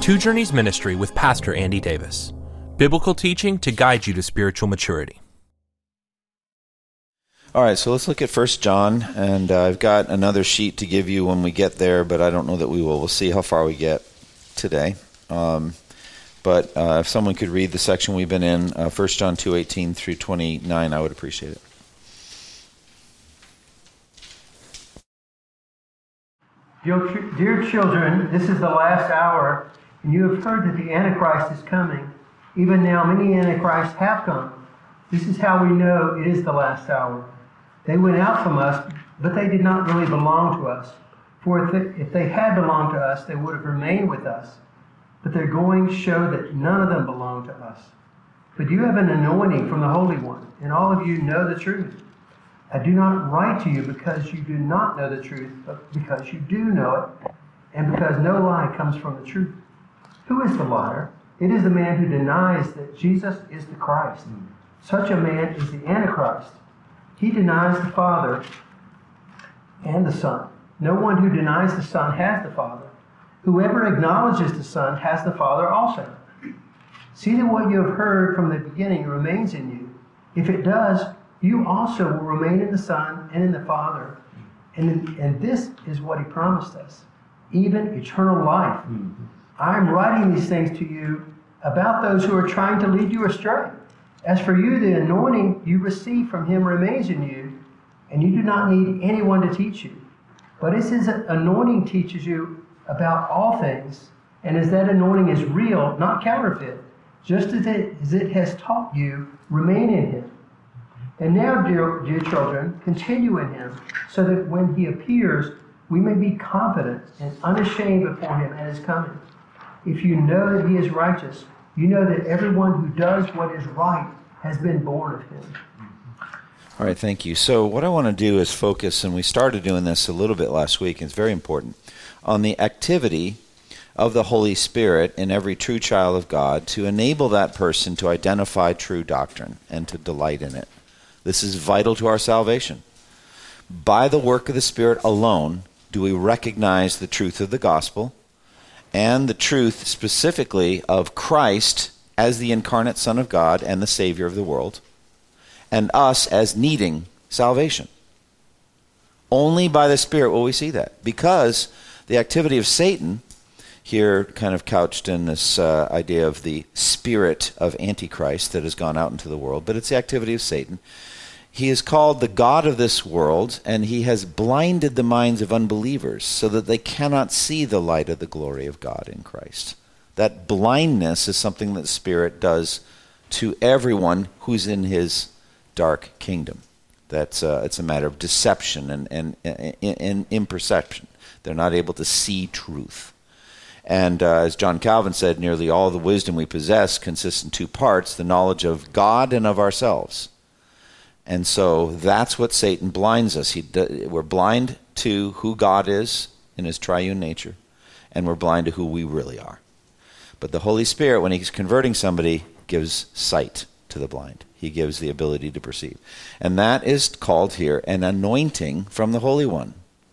Two Journeys Ministry with Pastor Andy Davis. Biblical teaching to guide you to spiritual maturity. All right, so let's look at 1 John, and I've got another sheet to give you when we get there, but I don't know that we will. We'll see how far we get today. But if someone could read the section we've been in, 1 John 2:18 through 29, I would appreciate it. Dear children, this is the last hour, and you have heard that the Antichrist is coming. Even now many Antichrists have come. This is how we know it is the last hour. They went out from us, but they did not really belong to us. For if they had belonged to us, they would have remained with us. But their goings show that none of them belong to us. But you have an anointing from the Holy One, and all of you know the truth. I do not write to you because you do not know the truth, but because you do know it, and because no lie comes from the truth. Who is the liar? It is the man who denies that Jesus is the Christ. Such a man is the Antichrist. He denies the Father and the Son. No one who denies the Son has the Father. Whoever acknowledges the Son has the Father also. See that what you have heard from the beginning remains in you. If it does, you also will remain in the Son and in the Father. And this is what He promised us, even eternal life. I am writing these things to you about those who are trying to lead you astray. As for you, the anointing you receive from Him remains in you, and you do not need anyone to teach you. But as His anointing teaches you about all things, and as that anointing is real, not counterfeit, just as it has taught you, remain in Him. And now, dear children, continue in Him, so that when He appears, we may be confident and unashamed before Him at His coming. If you know that He is righteous, you know that everyone who does what is right has been born of Him. All right, thank you. So what I want to do is focus, and we started doing this a little bit last week, and it's very important, on the activity of the Holy Spirit in every true child of God to enable that person to identify true doctrine and to delight in it. This is vital to our salvation. By the work of the Spirit alone do we recognize the truth of the gospel and the truth specifically of Christ as the incarnate Son of God and the Savior of the world, and us as needing salvation. Only by the Spirit will we see that, because the activity of Satan, here kind of couched in this idea of the spirit of Antichrist that has gone out into the world, but it's the activity of Satan. He is called the God of this world, and he has blinded the minds of unbelievers so that they cannot see the light of the glory of God in Christ. That blindness is something that the Spirit does to everyone who's in his dark kingdom. It's a matter of deception and imperception. They're not able to see truth. And as John Calvin said, nearly all the wisdom we possess consists in two parts, the knowledge of God and of ourselves. And so that's what Satan blinds us. We're blind to who God is in His triune nature, and we're blind to who we really are. But the Holy Spirit, when He's converting somebody, gives sight to the blind. He gives the ability to perceive. And that is called here an anointing from the Holy One.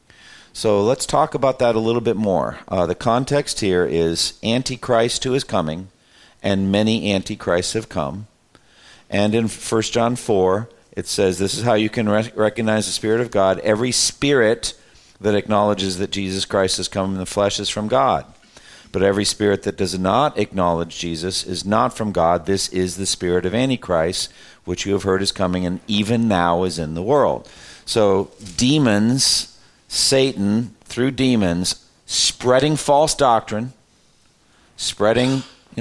So let's talk about that a little bit more. The context here is Antichrist who is coming, and many Antichrists have come. And in 1 John 4, it says, this is how you can recognize the Spirit of God. Every spirit that acknowledges that Jesus Christ has come in the flesh is from God. But every spirit that does not acknowledge Jesus is not from God. This is the spirit of Antichrist, which you have heard is coming and even now is in the world. So demons, Satan, through demons, spreading false doctrine, spreading,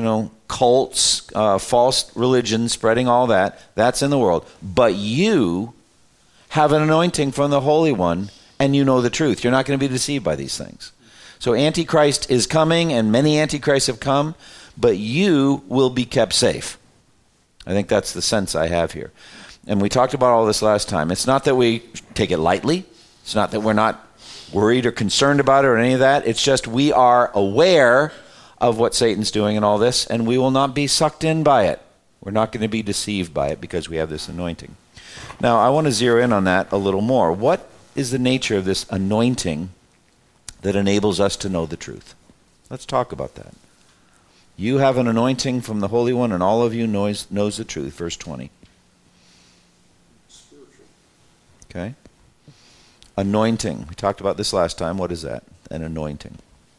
cults, false religion, spreading all that, that's in the world. But you have an anointing from the Holy One, and you know the truth. You're not going to be deceived by these things. So Antichrist is coming, and many Antichrists have come, but you will be kept safe. I think that's the sense I have here. And we talked about all this last time. It's not that we take it lightly. It's not that we're not worried or concerned about it or any of that. It's just we are aware of what Satan's doing and all this, and we will not be sucked in by it. We're not going to be deceived by it because we have this anointing. Now, I want to zero in on that a little more. What is the nature of this anointing that enables us to know the truth? Let's talk about that. You have an anointing from the Holy One, and all of you knows the truth. Verse 20. Spiritual. Okay. Anointing. We talked about this last time. What is that? An anointing.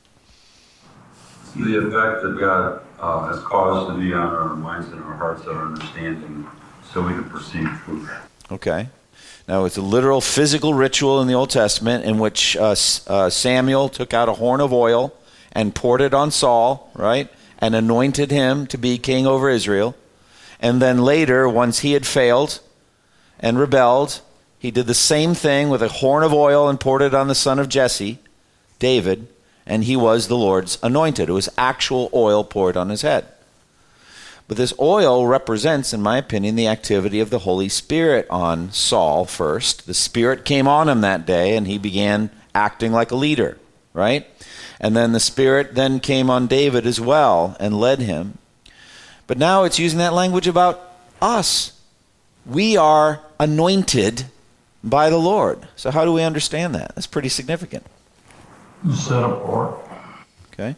The effect that God has caused to be on our minds and our hearts, our understanding, so we can perceive truth. Okay. Now, it's a literal physical ritual in the Old Testament in which Samuel took out a horn of oil and poured it on Saul, right, and anointed him to be king over Israel. And then later, once he had failed and rebelled, he did the same thing with a horn of oil and poured it on the son of Jesse, David, and he was the Lord's anointed. It was actual oil poured on his head. But this oil represents, in my opinion, the activity of the Holy Spirit on Saul first. The Spirit came on him that day, and he began acting like a leader, right? And then the Spirit then came on David as well and led him. But now it's using that language about us. We are anointed by the Lord. So how do we understand that? That's pretty significant. Set apart. Okay?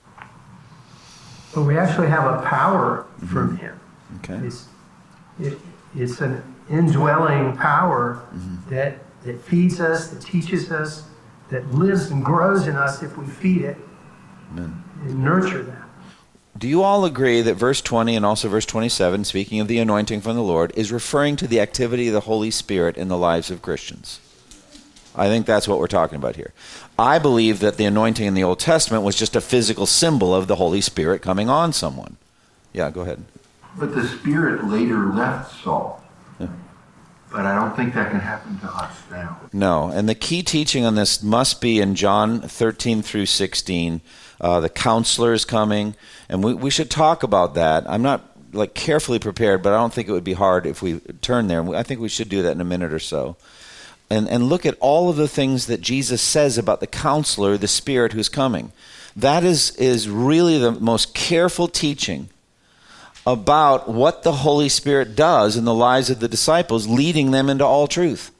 But we actually have a power from him. Okay. It's an indwelling power that feeds us, that teaches us, that lives and grows in us if we feed it and nurture that. Do you all agree that verse 20 and also verse 27, speaking of the anointing from the Lord, is referring to the activity of the Holy Spirit in the lives of Christians? I think that's what we're talking about here. I believe that the anointing in the Old Testament was just a physical symbol of the Holy Spirit coming on someone. Yeah, go ahead. But the Spirit later left Saul. Yeah. But I don't think that can happen to us now. No, and the key teaching on this must be in John 13 through 16. The counselor is coming, and we should talk about that. I'm not carefully prepared, but I don't think it would be hard if we turn there. I think we should do that in a minute or so. And look at all of the things that Jesus says about the counselor, the Spirit who's coming. That is really the most careful teaching about what the Holy Spirit does in the lives of the disciples, leading them into all truth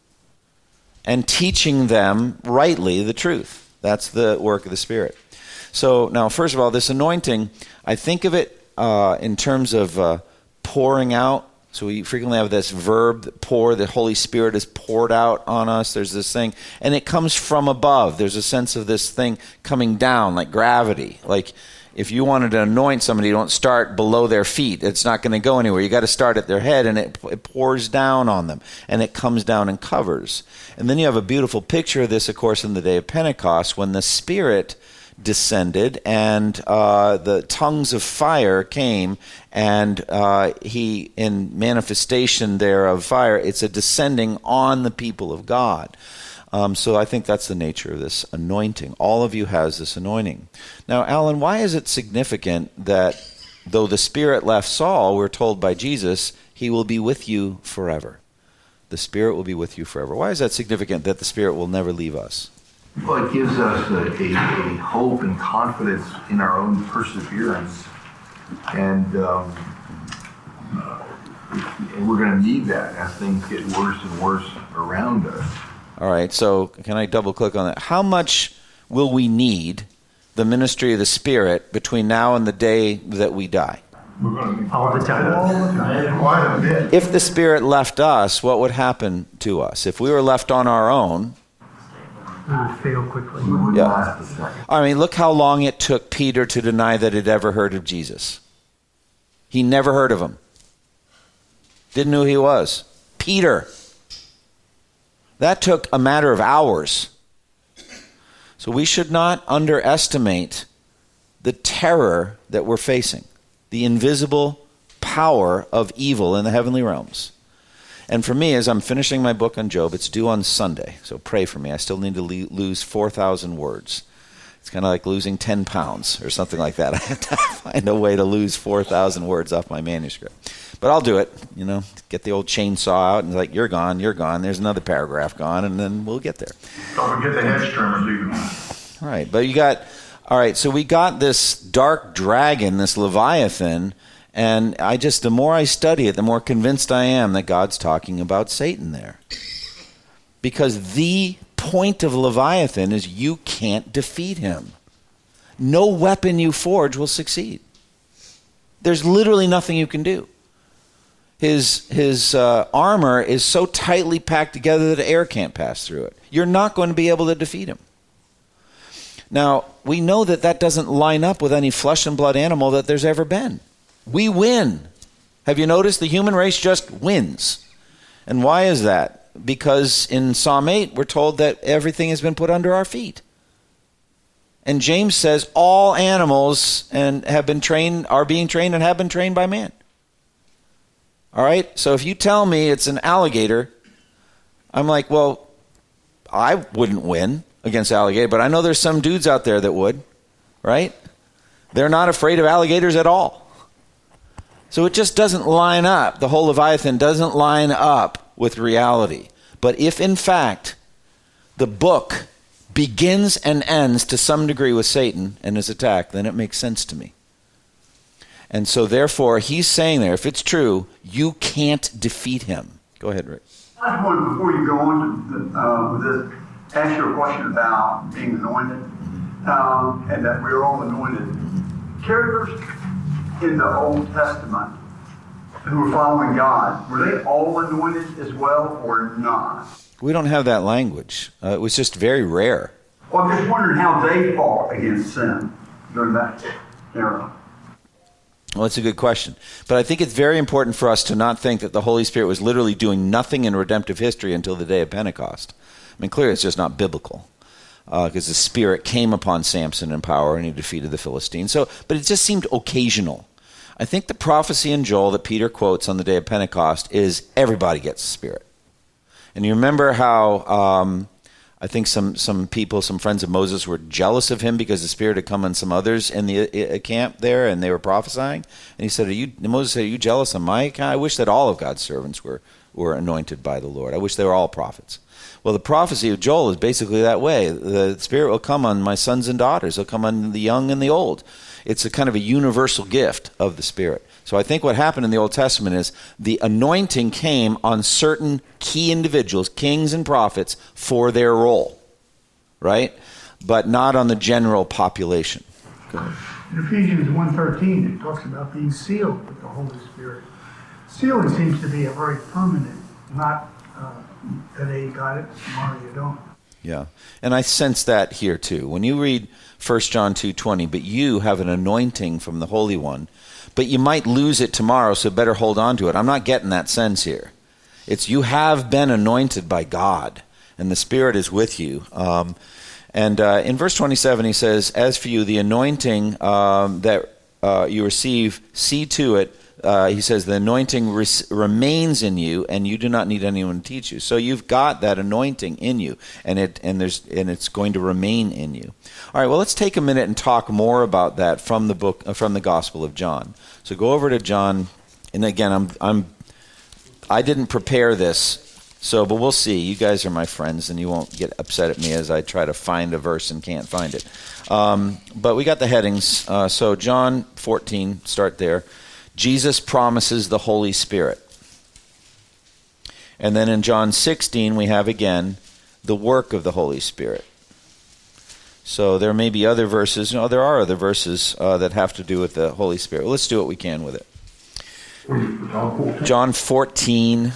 and teaching them rightly the truth. That's the work of the Spirit. So now, first of all, this anointing, I think of it in terms of pouring out. So we frequently have this verb, pour, the Holy Spirit is poured out on us. There's this thing, and it comes from above. There's a sense of this thing coming down, like gravity. Like if you wanted to anoint somebody, you don't start below their feet. It's not going to go anywhere. You got to start at their head, and it pours down on them, and it comes down and covers. And then you have a beautiful picture of this, of course, in the day of Pentecost, when the Spirit descended and the tongues of fire came, and he, in manifestation there of fire, it's a descending on the people of God. So I think that's the nature of this anointing. All of you has this anointing. Now, Alan, why is it significant that though the Spirit left Saul, we're told by Jesus, he will be with you forever? The Spirit will be with you forever. Why is that significant that the Spirit will never leave us? Well, it gives us a hope and confidence in our own perseverance. And we're going to need that as things get worse and worse around us. All right, so can I double click on that? How much will we need the ministry of the Spirit between now and the day that we die? We're going to need All the time. quite a bit. If the Spirit left us, what would happen to us? If we were left on our own, We would fail quickly. We wouldn't Yeah. last a second. I mean, look how long it took Peter to deny that he'd ever heard of Jesus. He never heard of him. Didn't know who he was. Peter. That took a matter of hours. So we should not underestimate the terror that we're facing, the invisible power of evil in the heavenly realms. And for me, as I'm finishing my book on Job, it's due on Sunday, so pray for me. I still need to lose 4,000 words. It's kind of like losing 10 pounds or something like that. I have to find a way to lose 4,000 words off my manuscript. But I'll do it, get the old chainsaw out and like, you're gone, there's another paragraph gone, and then we'll get there. Don't forget the hedge trimmers either. All right, but so we got this dark dragon, this Leviathan, and the more I study it, the more convinced I am that God's talking about Satan there. Because the point of Leviathan is you can't defeat him. No weapon you forge will succeed. There's literally nothing you can do. His armor is so tightly packed together that air can't pass through it. You're not going to be able to defeat him. Now, we know that that doesn't line up with any flesh and blood animal that there's ever been. We win. Have you noticed the human race just wins? And why is that? Because in Psalm 8, we're told that everything has been put under our feet. And James says all animals are being trained and have been trained by man. All right? So if you tell me it's an alligator, I'm like, well, I wouldn't win against alligator, but I know there's some dudes out there that would, right? They're not afraid of alligators at all. So it just doesn't line up. The whole Leviathan doesn't line up with reality. But if, in fact, the book begins and ends to some degree with Satan and his attack, then it makes sense to me. And so, therefore, he's saying there, if it's true, you can't defeat him. Go ahead, Rick. I just wanted, before you go on with this, ask you a question about being anointed, and that we're all anointed. Characters in the Old Testament who were following God, were they all anointed as well or not? We don't have that language. It was just very rare. Well, I'm just wondering how they fought against sin during that era. Well, that's a good question. But I think it's very important for us to not think that the Holy Spirit was literally doing nothing in redemptive history until the day of Pentecost. I mean, clearly it's just not biblical. Because the Spirit came upon Samson in power and he defeated the Philistines. But it just seemed occasional. I think the prophecy in Joel that Peter quotes on the day of Pentecost is everybody gets the Spirit. And you remember how I think some people, some friends of Moses were jealous of him because the Spirit had come on some others in the camp there and they were prophesying. And he said, Moses said, are you jealous on my account? I wish that all of God's servants were anointed by the Lord. I wish they were all prophets. Well, the prophecy of Joel is basically that way. The Spirit will come on my sons and daughters. He'll come on the young and the old. It's a kind of a universal gift of the Spirit. So I think what happened in the Old Testament is the anointing came on certain key individuals, kings and prophets, for their role, right? But not on the general population. Go ahead. In Ephesians 1:13, it talks about being sealed with the Holy Spirit. Sealing seems to be a very permanent, not today you got it, tomorrow you don't. Yeah, and I sense that here too. When you read 1 John 2:20, but you have an anointing from the Holy One, but you might lose it tomorrow, so better hold on to it. I'm not getting that sense here. It's you have been anointed by God, and the Spirit is with you. And in verse 27, he says, as for you, the anointing that you receive, see to it. He says the anointing remains in you, and you do not need anyone to teach you. So you've got that anointing in you, and it's going to remain in you. All right. Well, let's take a minute and talk more about that from the book, from the Gospel of John. So go over to John, and again, I didn't prepare this, but we'll see. You guys are my friends, and you won't get upset at me as I try to find a verse and can't find it. But we got the headings. So John 14, start there. Jesus promises the Holy Spirit. And then in John 16, we have again the work of the Holy Spirit. So there may be other verses. No, there are other verses that have to do with the Holy Spirit. Well, let's do what we can with it. John 14.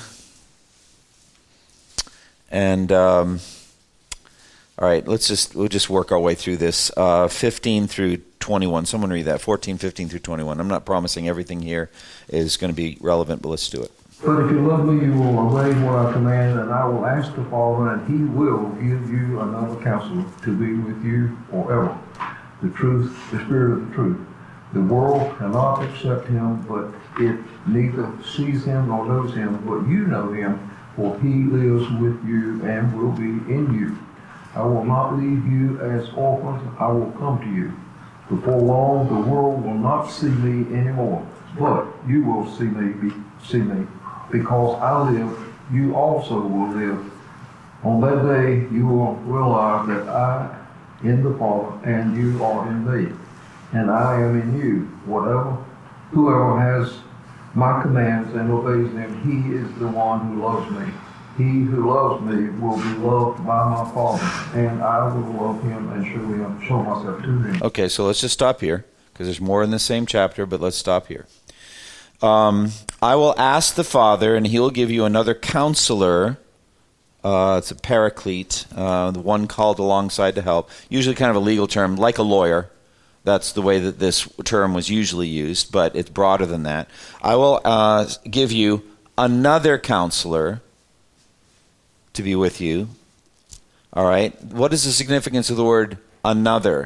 And all right, we'll just work our way through this. 15 through 21. Someone read that. 14, 15 through 21. I'm not promising everything here is going to be relevant, but let's do it. But if you love me, you will obey what I command, and I will ask the Father, and he will give you another counselor to be with you forever. The truth, the Spirit of the truth. The world cannot accept him, but it neither sees him nor knows him, but you know him, for he lives with you and will be in you. I will not leave you as orphans, I will come to you. Before long, the world will not see me anymore, but you will see me. Because I live, you also will live. On that day, you will realize that I in the Father, and you are in me, and I am in you. Whoever has my commands and obeys them, he is the one who loves me. He who loves me will be loved by my Father, and I will love him and show myself to him. Okay, so let's just stop here, because there's more in the same chapter, but let's stop here. I will ask the Father, and he will give you another counselor. It's a paraclete, the one called alongside to help. Usually kind of a legal term, like a lawyer. That's the way that this term was usually used, but it's broader than that. I will give you another counselor to be with you. All right? What is the significance of the word another?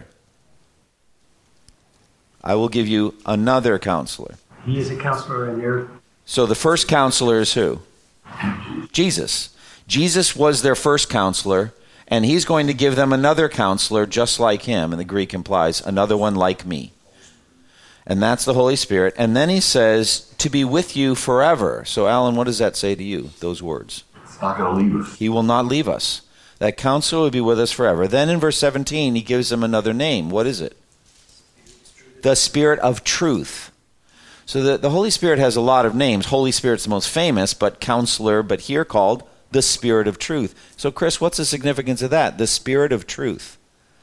I will give you another counselor. He is a counselor in your... So the first counselor is who? Jesus. Jesus was their first counselor, and he's going to give them another counselor just like him, and the Greek implies another one like me. And that's the Holy Spirit. And then he says, to be with you forever. So Alan, what does that say to you, those words? It's not going to leave us. He will not leave us. That counselor will be with us forever. Then in verse 17, he gives them another name. What is it? The Spirit of Truth. So the Holy Spirit has a lot of names. Holy Spirit's the most famous, but counselor, but here called the Spirit of Truth. So Chris, what's the significance of that? The Spirit of Truth.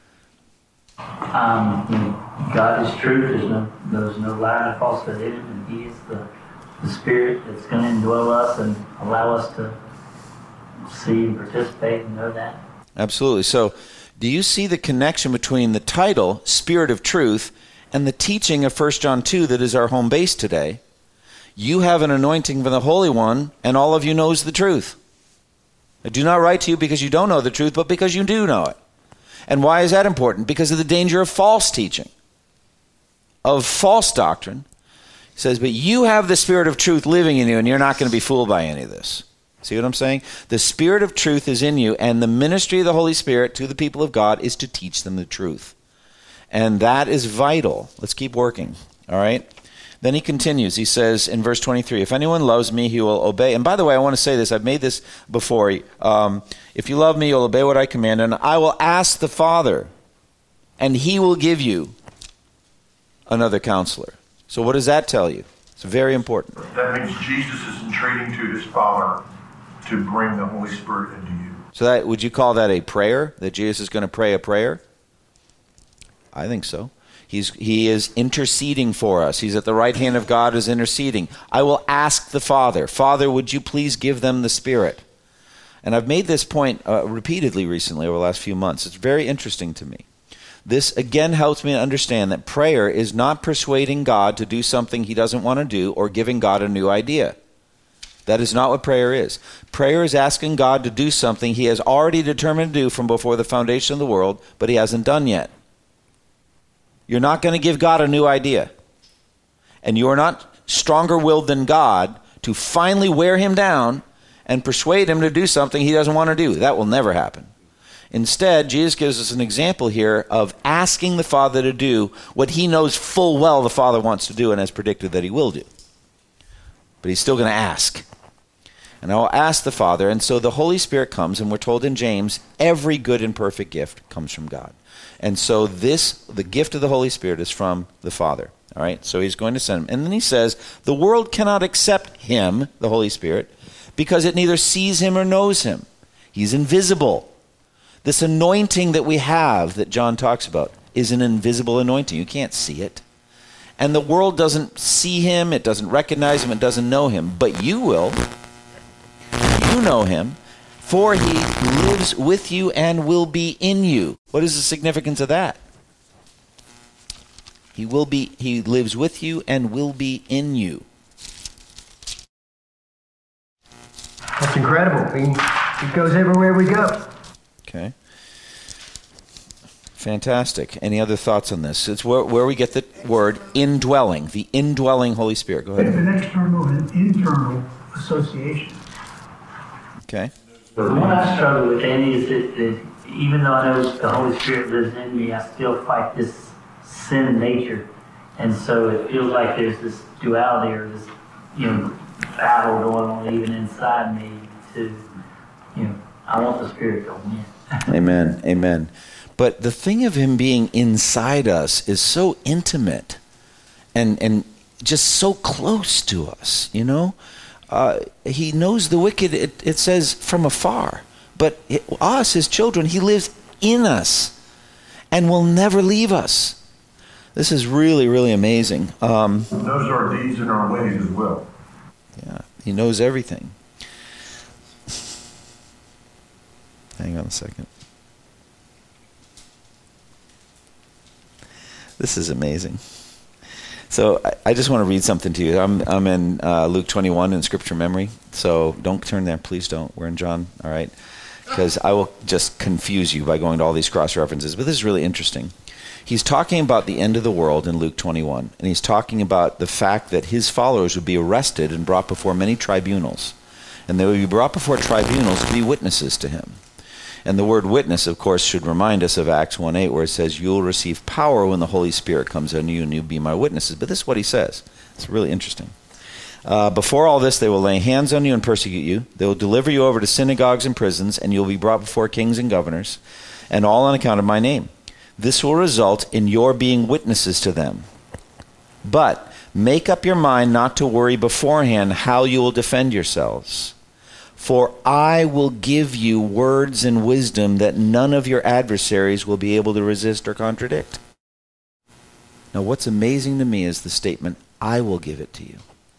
God is truth. There's no lie and falsehood in him, and he is the Spirit that's going to indwell us and allow us to see and participate and know that. Absolutely. So do you see the connection between the title, Spirit of Truth, and the teaching of 1 John 2 that is our home base today? You have an anointing from the Holy One, and all of you knows the truth. I do not write to you because you don't know the truth, but because you do know it. And why is that important? Because of the danger of false teaching, of false doctrine. He says, but you have the Spirit of truth living in you, and you're not going to be fooled by any of this. See what I'm saying? The Spirit of truth is in you, and the ministry of the Holy Spirit to the people of God is to teach them the truth. And that is vital. Let's keep working. All right? Then he continues. He says in verse 23, if anyone loves me, he will obey. And by the way, I want to say this. I've made this before. If you love me, you'll obey what I command. And I will ask the Father, and he will give you another counselor. So what does that tell you? It's very important. That means Jesus is entreating to his Father to bring the Holy Spirit into you. So that, would you call that a prayer? That Jesus is going to pray a prayer? I think so. He is interceding for us. He's at the right hand of God as interceding. I will ask the Father, Father, would you please give them the Spirit? And I've made this point repeatedly recently over the last few months. It's very interesting to me. This again helps me to understand that prayer is not persuading God to do something he doesn't want to do or giving God a new idea. That is not what prayer is. Prayer is asking God to do something he has already determined to do from before the foundation of the world, but he hasn't done yet. You're not going to give God a new idea. And you are not stronger-willed than God to finally wear him down and persuade him to do something he doesn't want to do. That will never happen. Instead, Jesus gives us an example here of asking the Father to do what he knows full well the Father wants to do and has predicted that he will do. But he's still going to ask. And I will ask the Father. And so the Holy Spirit comes, and we're told in James, every good and perfect gift comes from God. And so the gift of the Holy Spirit is from the Father. All right? So he's going to send him. And then he says, the world cannot accept him, the Holy Spirit, because it neither sees him or knows him. He's invisible. This anointing that we have that John talks about is an invisible anointing. You can't see it. And the world doesn't see him, it doesn't recognize him, it doesn't know him. But you will. You know him, for he lives with you and will be in you. What is the significance of that? He lives with you and will be in you. That's incredible. He goes everywhere we go. Okay. Fantastic. Any other thoughts on this? It's where we get the word indwelling, the indwelling Holy Spirit. Go ahead. It's an external and internal association. Okay. The one I struggle with, Andy, is that even though I know the Holy Spirit lives in me, I still fight this sin nature. And so it feels like there's this duality or this, battle going on even inside me to, I want the Spirit to win. Amen. Amen. But the thing of him being inside us is so intimate and just so close to us, He knows the wicked, it says, from afar. But us, his children, he lives in us and will never leave us. This is really, really amazing. He knows our deeds and our ways as well. Yeah, he knows everything. Hang on a second. This is amazing. So I just want to read something to you. I'm in Luke 21 in Scripture Memory. So don't turn there. Please don't. We're in John, all right? Because I will just confuse you by going to all these cross-references. But this is really interesting. He's talking about the end of the world in Luke 21. And he's talking about the fact that his followers would be arrested and brought before many tribunals. And they would be brought before tribunals to be witnesses to him. And the word witness, of course, should remind us of Acts 1:8, where it says, you will receive power when the Holy Spirit comes on you, and you'll be my witnesses. But this is what he says. It's really interesting. Before all this, they will lay hands on you and persecute you. They will deliver you over to synagogues and prisons, and you'll be brought before kings and governors, and all on account of my name. This will result in your being witnesses to them. But make up your mind not to worry beforehand how you will defend yourselves. For I will give you words and wisdom that none of your adversaries will be able to resist or contradict. Now, what's amazing to me is the statement, I will give it to you.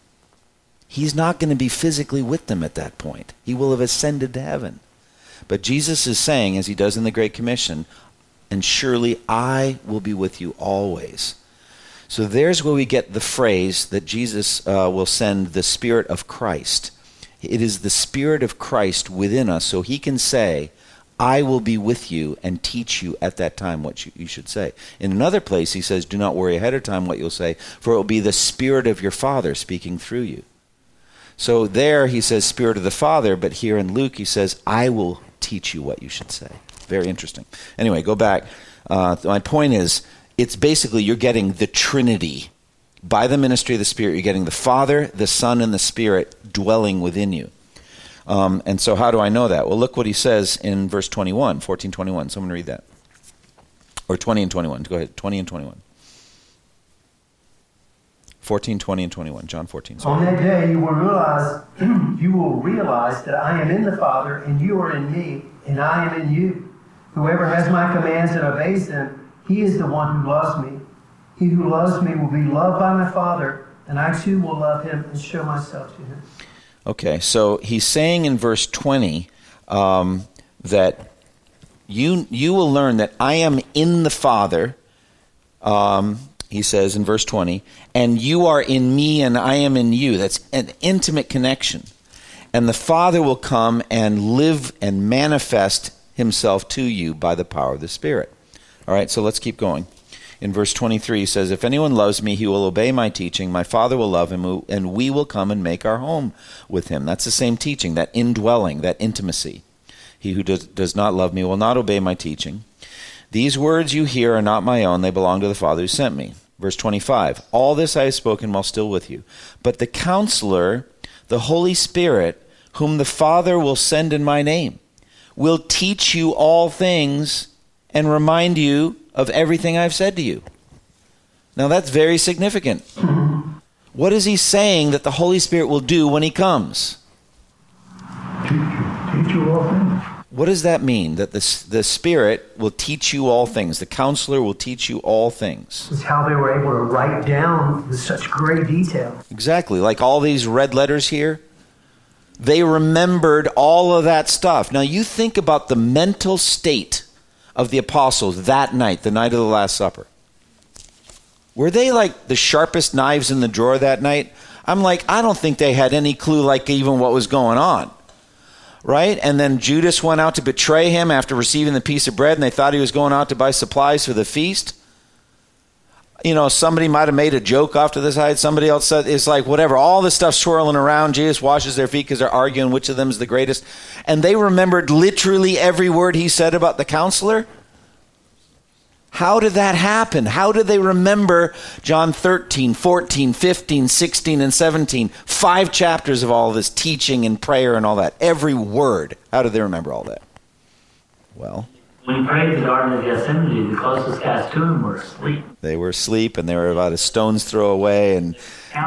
He's not going to be physically with them at that point. He will have ascended to heaven. But Jesus is saying, as he does in the Great Commission, and surely I will be with you always. So there's where we get the phrase that Jesus will send the Spirit of Christ. It is the Spirit of Christ within us, so he can say, I will be with you and teach you at that time what you should say. In another place, he says, do not worry ahead of time what you'll say, for it will be the Spirit of your Father speaking through you. So there he says Spirit of the Father, but here in Luke he says, I will teach you what you should say. Very interesting. Anyway, go back. My point is, it's basically you're getting the Trinity. By the ministry of the Spirit, you're getting the Father, the Son, and the Spirit dwelling within you. And so how do I know that? Well, look what he says in verse 21, 14:21. Someone read that. Or 20 and 21. Go ahead, 20 and 21. 14, 20, and 21. John 14. Sorry. On that day you will realize that I am in the Father, and you are in me, and I am in you. Whoever has my commands and obeys them, he is the one who loves me. He who loves me will be loved by my Father, and I too will love him and show myself to him. Okay, so he's saying in verse 20 that you will learn that I am in the Father, he says in verse 20, and you are in me and I am in you. That's an intimate connection. And the Father will come and live and manifest himself to you by the power of the Spirit. All right, so let's keep going. In verse 23, he says, if anyone loves me, he will obey my teaching. My Father will love him, and we will come and make our home with him. That's the same teaching, that indwelling, that intimacy. He who does not love me will not obey my teaching. These words you hear are not my own. They belong to the Father who sent me. Verse 25, all this I have spoken while still with you. But the Counselor, the Holy Spirit, whom the Father will send in my name, will teach you all things and remind you of everything I've said to you. Now that's very significant. What is he saying that the Holy Spirit will do when he comes? Teach you all things. What does that mean? That the Spirit will teach you all things. The Counselor will teach you all things. It's how they were able to write down with such great detail. Exactly. Like all these red letters here. They remembered all of that stuff. Now you think about the mental state of the apostles that night, the night of the Last Supper. Were they like the sharpest knives in the drawer that night? I'm like, I don't think they had any clue like even what was going on. Right? And then Judas went out to betray him after receiving the piece of bread, and they thought he was going out to buy supplies for the feast. You know, somebody might have made a joke off to the side. Somebody else said, it's like whatever. All this stuff swirling around. Jesus washes their feet because they're arguing which of them is the greatest. And they remembered literally every word he said about the Counselor. How did that happen? How did they remember John 13, 14, 15, 16, and 17? 5 chapters of all this teaching and prayer and all that. Every word. How did they remember all that? Well, when he prayed in the Garden of Gethsemane, the closest guys to him were asleep. They were asleep, and they were about a stone's throw away. And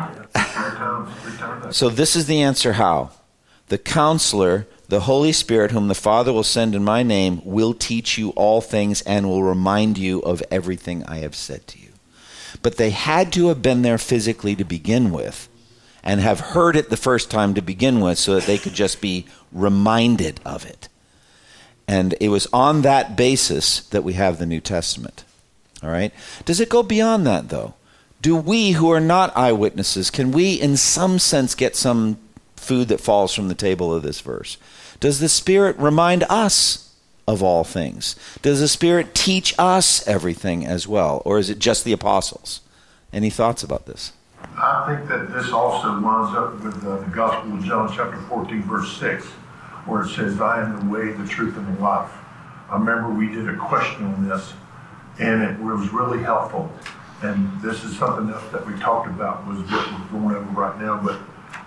so this is the answer how. The Counselor, the Holy Spirit, whom the Father will send in my name, will teach you all things and will remind you of everything I have said to you. but they had to have been there physically to begin with and have heard it the first time to begin with so that they could just be reminded of it. And it was on that basis that we have the New Testament. All right? Does it go beyond that, though? Do we who are not eyewitnesses, can we in some sense get some food that falls from the table of this verse? Does the Spirit remind us of all things? Does the Spirit teach us everything as well? Or is it just the apostles? Any thoughts about this? I think that this also lines up with the Gospel of John chapter 14, verse 6, where it says, I am the way, the truth, and the life. I remember we did a question on this, and it was really helpful. And this is something else that we talked about, was what we're going over right now, but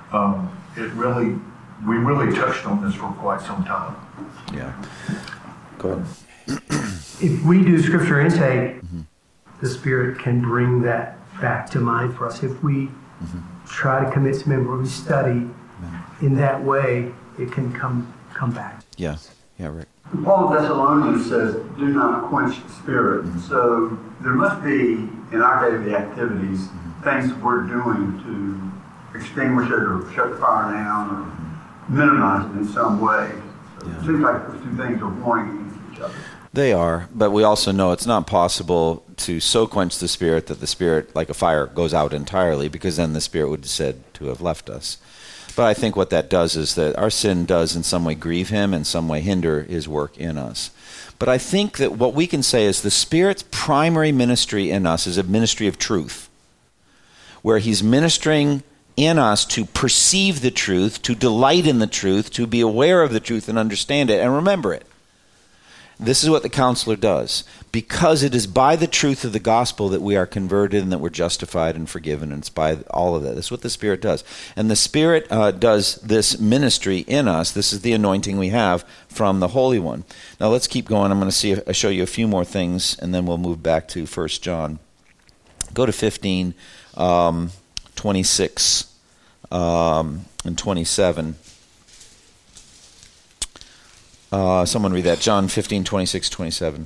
we really touched on this for quite some time. Yeah. Go ahead. If we do scripture intake, the Spirit can bring that back to mind for us. If we try to commit to memory, we study in that way, it can come back. Yeah. Yeah, Rick. Paul of Thessalonians says, do not quench the Spirit. So there must be, in our daily activities, things we're doing to extinguish it or shut the fire down or minimize it in some way. So it seems like those two things are warring against each other. They are, but we also know it's not possible to so quench the Spirit that the Spirit, like a fire, goes out entirely, because then the Spirit would be said to have left us. But I think what that does is that our sin does in some way grieve him, in some way hinder his work in us. But I think that what we can say is the Spirit's primary ministry in us is a ministry of truth, where he's ministering in us to perceive the truth, to delight in the truth, to be aware of the truth and understand it and remember it. This is what the counselor does, because it is by the truth of the gospel that we are converted and that we're justified and forgiven, and it's by all of that. That's what the Spirit does. And the Spirit does this ministry in us. This is the anointing we have from the Holy One. Now let's keep going. I'm going to show you a few more things, and then we'll move back to 1 John. Go to 15, 26, and 27. Someone read that. John 15, 26, 27.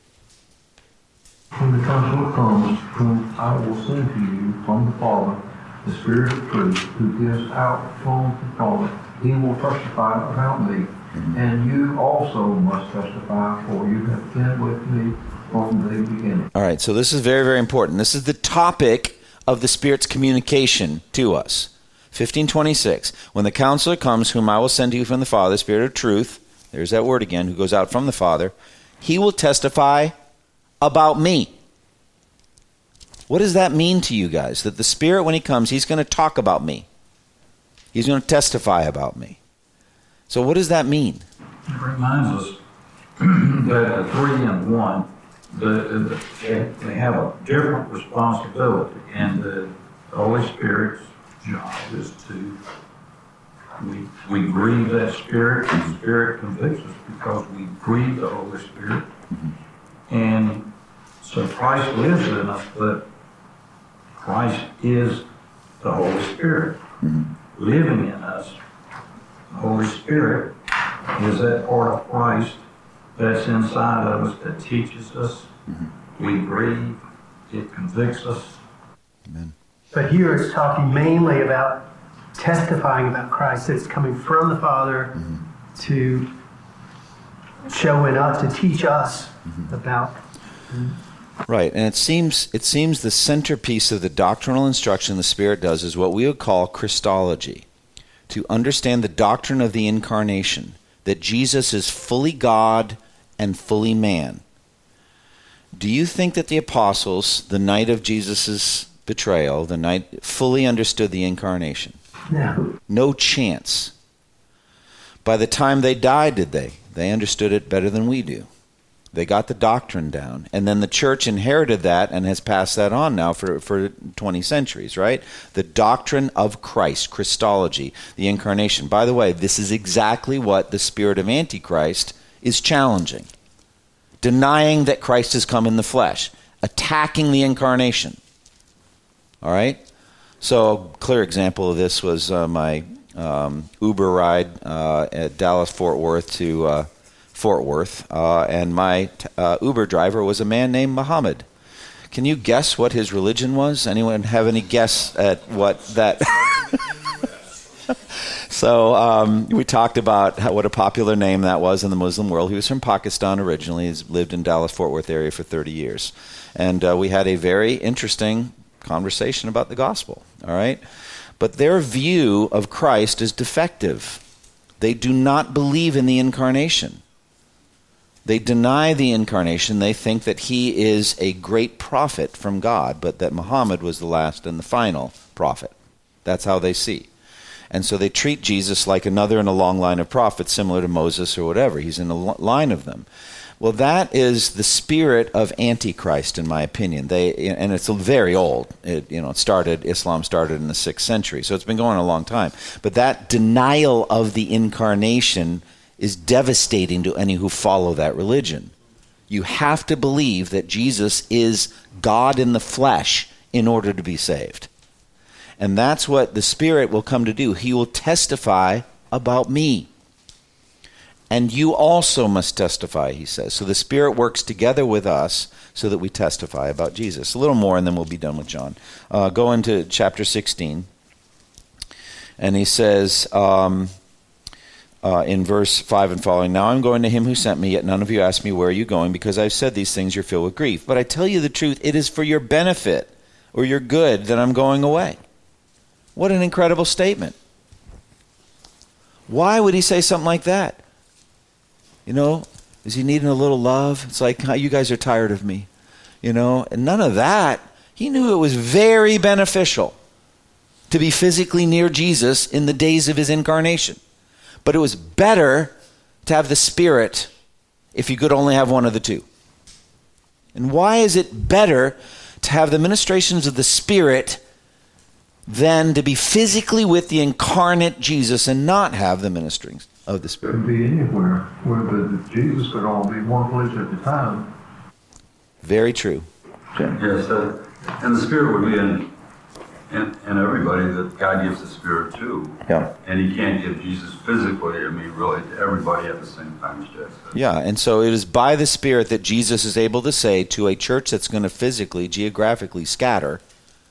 When the Counselor comes, whom I will send to you from the Father, the Spirit of truth, who gives out from the Father, he will testify about me. And you also must testify, for you have been with me from the beginning. All right, so this is very, very important. This is the topic of the Spirit's communication to us. 15:26. When the Counselor comes, whom I will send to you from the Father, the Spirit of truth, there's that word again, who goes out from the Father, he will testify about me. What does that mean to you guys? That the Spirit, when he comes, he's going to talk about me. He's going to testify about me. So what does that mean? It reminds us that the three in one, they have a different responsibility, and the Holy Spirit's job is to we grieve that Spirit, and the Spirit convicts us because we grieve the Holy Spirit. And so Christ lives in us, but Christ is the Holy Spirit living in us. The Holy Spirit is that part of Christ that's inside of us that teaches us. We grieve, it convicts us. Amen. But here it's talking mainly about testifying about Christ, that it's coming from the Father to show in us, to teach us about. Right, and it seems the centerpiece of the doctrinal instruction the Spirit does is what we would call Christology, to understand the doctrine of the incarnation, that Jesus is fully God and fully man. Do you think that the apostles, the night of Jesus' betrayal, the night, fully understood the incarnation? No. No chance. By the time they died, did they? They understood it better than we do. They got the doctrine down. And then the church inherited that and has passed that on now for 20 centuries, right? The doctrine of Christ, Christology, the incarnation. By the way, this is exactly what the spirit of Antichrist is challenging. Denying that Christ has come in the flesh. Attacking the incarnation. All right? So a clear example of this was my Uber ride at Dallas-Fort Worth to Fort Worth, and my Uber driver was a man named Muhammad. Can you guess what his religion was? Anyone have any guess at what that... So we talked about what a popular name that was in the Muslim world. He was from Pakistan originally. He's lived in Dallas-Fort Worth area for 30 years. And we had a very interesting conversation about the gospel, all right? But their view of Christ is defective. They do not believe in the incarnation. They deny the incarnation. They think that he is a great prophet from God, but that Muhammad was the last and the final prophet. That's how they see. And so they treat Jesus like another in a long line of prophets, similar to Moses or whatever. He's in a line of them. Well, that is the spirit of Antichrist, in my opinion. And it's very old. Islam started in the 6th century, so it's been going on a long time. But that denial of the incarnation is devastating to any who follow that religion. You have to believe that Jesus is God in the flesh in order to be saved. And that's what the Spirit will come to do. He will testify about me. And you also must testify, he says. So the Spirit works together with us so that we testify about Jesus. A little more and then we'll be done with John. Go into chapter 16. And he says in verse 5 and following, "Now I'm going to him who sent me, yet none of you ask me, where are you going? Because I've said these things, you're filled with grief. But I tell you the truth, it is for your benefit or your good that I'm going away." What an incredible statement. Why would he say something like that? Is he needing a little love? It's like, you guys are tired of me. And none of that. He knew it was very beneficial to be physically near Jesus in the days of his incarnation. But it was better to have the Spirit if you could only have one of the two. And why is it better to have the ministrations of the Spirit than to be physically with the incarnate Jesus and not have the ministerings of the Spirit? It could be anywhere where Jesus could only be one place at the time. Very true. Yes, and the Spirit would be in everybody that God gives the Spirit to. Yeah. And he can't give Jesus physically, really, to everybody at the same time, as Jack said. Yeah, and so it is by the Spirit that Jesus is able to say to a church that's going to physically, geographically scatter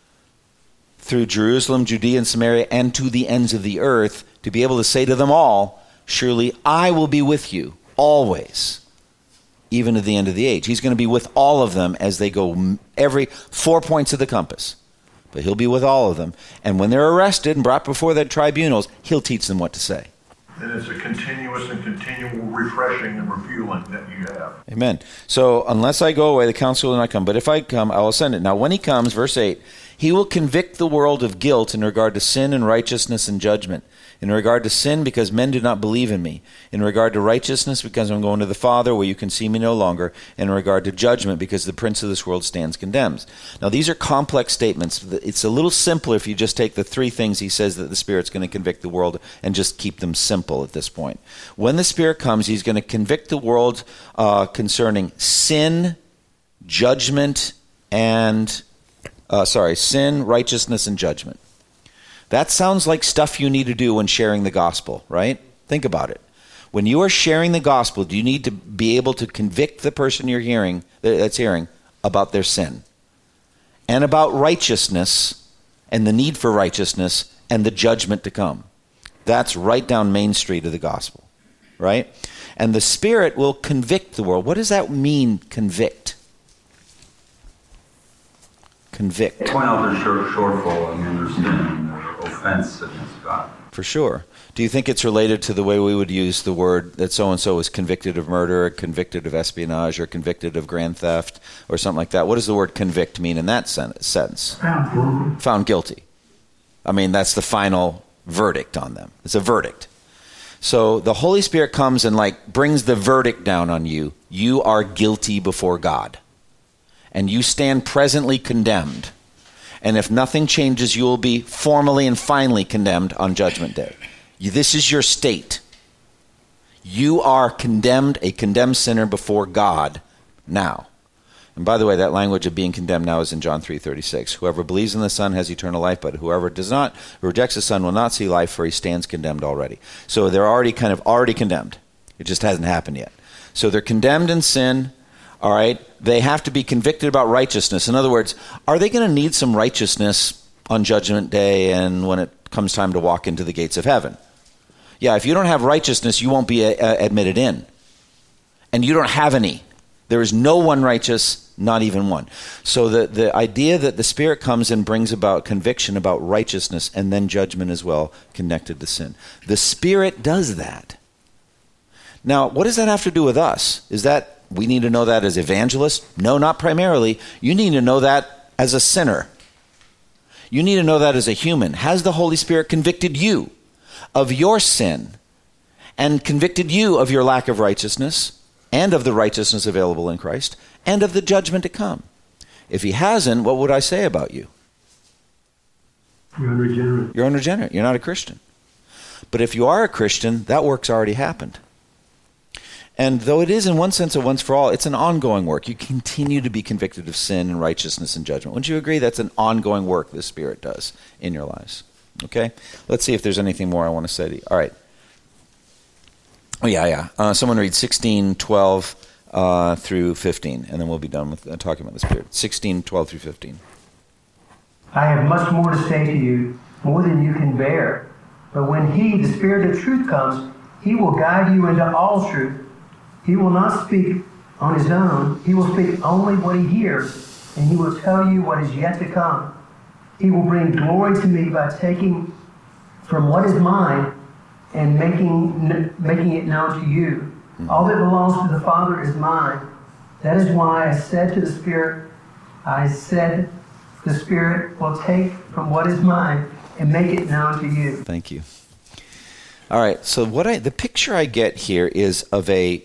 through Jerusalem, Judea, and Samaria, and to the ends of the earth, to be able to say to them all, surely I will be with you always, even to the end of the age. He's going to be with all of them as they go every 4 points of the compass. But he'll be with all of them. And when they're arrested and brought before the tribunals, he'll teach them what to say. And it's a continuous and continual refreshing and refueling that you have. Amen. So unless I go away, the counsel will not come. But if I come, I will send it. Now when he comes, verse 8, he will convict the world of guilt in regard to sin and righteousness and judgment. In regard to sin, because men do not believe in me. In regard to righteousness, because I'm going to the Father, where you can see me no longer. In regard to judgment, because the prince of this world stands condemned. Now, these are complex statements. It's a little simpler if you just take the three things he says that the Spirit's going to convict the world and just keep them simple at this point. When the Spirit comes, he's going to convict the world concerning sin, judgment, and... sin, righteousness, and judgment. That sounds like stuff you need to do when sharing the gospel, right? Think about it. When you are sharing the gospel, do you need to be able to convict the person that's hearing about their sin and about righteousness and the need for righteousness and the judgment to come? That's right down Main Street of the gospel, right? And the Spirit will convict the world. What does that mean, convict? Convict. Point out their shortfall and their sin and their offense against God. For sure. Do you think it's related to the way we would use the word that so-and-so is convicted of murder, or convicted of espionage, or convicted of grand theft, or something like that? What does the word convict mean in that sense? Found guilty. That's the final verdict on them. It's a verdict. So the Holy Spirit comes and brings the verdict down on you. You are guilty before God. And you stand presently condemned. And if nothing changes, you will be formally and finally condemned on Judgment Day. This is your state. You are condemned, a condemned sinner before God now. And by the way, that language of being condemned now is in John 3:36. Whoever believes in the Son has eternal life, but whoever does not, rejects the Son, will not see life, for he stands condemned already. So they're already condemned. It just hasn't happened yet. So they're condemned in sin. All right? They have to be convicted about righteousness. In other words, are they going to need some righteousness on Judgment Day and when it comes time to walk into the gates of heaven? Yeah, if you don't have righteousness, you won't be admitted in. And you don't have any. There is no one righteous, not even one. So the idea that the Spirit comes and brings about conviction about righteousness and then judgment as well connected to sin. The Spirit does that. Now, what does that have to do with us? Is that we need to know that as evangelists? No, not primarily. You need to know that as a sinner. You need to know that as a human. Has the Holy Spirit convicted you of your sin and convicted you of your lack of righteousness and of the righteousness available in Christ and of the judgment to come? If he hasn't, what would I say about you? You're unregenerate. You're unregenerate. You're not a Christian. But if you are a Christian, that work's already happened. And though it is in one sense a once for all, it's an ongoing work. You continue to be convicted of sin and righteousness and judgment. Wouldn't you agree that's an ongoing work the Spirit does in your lives? Okay? Let's see if there's anything more I want to say to you. All right. Oh, yeah. Someone read 16:12 through 15, and then we'll be done with talking about the Spirit. 16:12 through 15. I have much more to say to you, more than you can bear. But when he, the Spirit of truth, comes, he will guide you into all truth. He will not speak on his own. He will speak only what he hears, and he will tell you what is yet to come. He will bring glory to me by taking from what is mine and making it known to you. All that belongs to the Father is mine. That is why I said to the Spirit, the Spirit will take from what is mine and make it known to you. Thank you. All right, so the picture I get here is of a